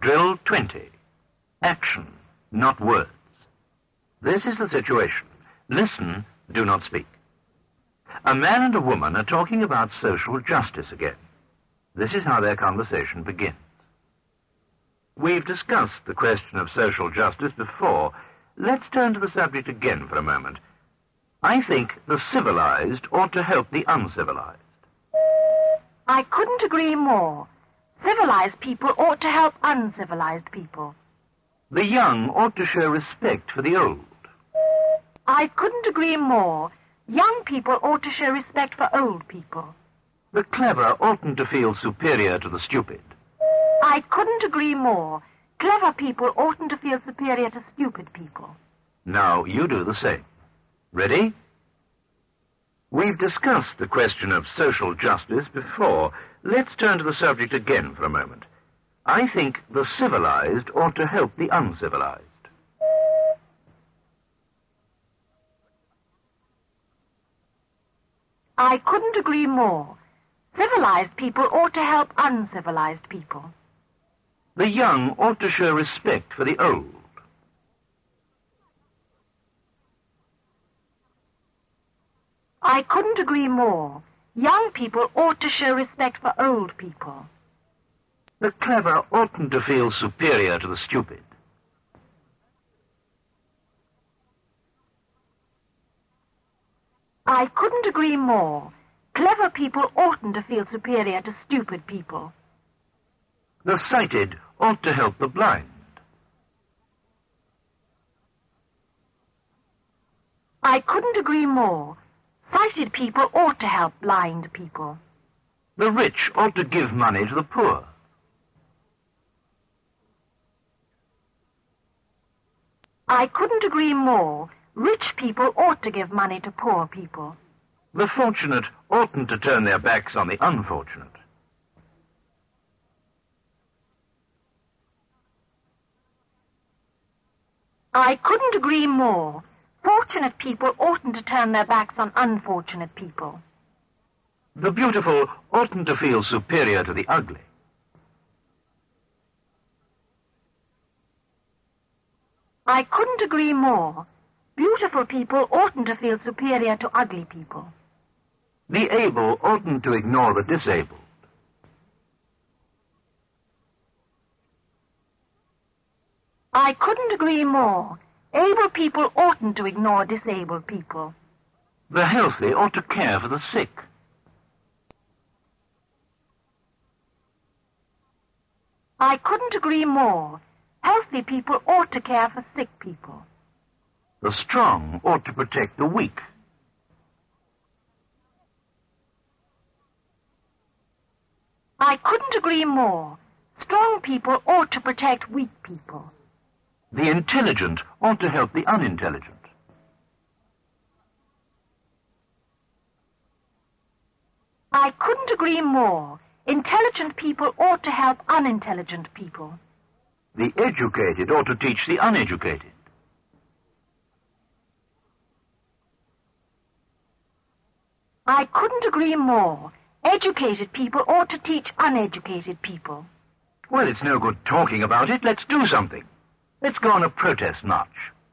Drill 20. Action, not words. This is the situation. Listen, do not speak. A man and a woman are talking about social justice again. This is how their conversation begins. We've discussed the question of social justice before. Let's turn to the subject again for a moment. I think the civilized ought to help the uncivilized. I couldn't agree more. Civilized people ought to help uncivilized people. The young ought to show respect for the old. I couldn't agree more. Young people ought to show respect for old people. The clever oughtn't to feel superior to the stupid. I couldn't agree more. Clever people oughtn't to feel superior to stupid people. Now you do the same. Ready? We've discussed the question of social justice before. Let's turn to the subject again for a moment. I think the civilized ought to help the uncivilized. I couldn't agree more. Civilized people ought to help uncivilized people. The young ought to show respect for the old. I couldn't agree more. Young people ought to show respect for old people. The clever oughtn't to feel superior to the stupid. I couldn't agree more. Clever people oughtn't to feel superior to stupid people. The sighted ought to help the blind. I couldn't agree more. Sighted people ought to help blind people. The rich ought to give money to the poor. I couldn't agree more. Rich people ought to give money to poor people. The fortunate oughtn't to turn their backs on the unfortunate. I couldn't agree more. Fortunate people oughtn't to turn their backs on unfortunate people. The beautiful oughtn't to feel superior to the ugly. I couldn't agree more. Beautiful people oughtn't to feel superior to ugly people. The able oughtn't to ignore the disabled. I couldn't agree more. Able people oughtn't to ignore disabled people. The healthy ought to care for the sick. I couldn't agree more. Healthy people ought to care for sick people. The strong ought to protect the weak. I couldn't agree more. Strong people ought to protect weak people. The intelligent ought to help the unintelligent. I couldn't agree more. Intelligent people ought to help unintelligent people. The educated ought to teach the uneducated. I couldn't agree more. Educated people ought to teach uneducated people. Well, it's no good talking about it. Let's do something. Let's go on a protest march.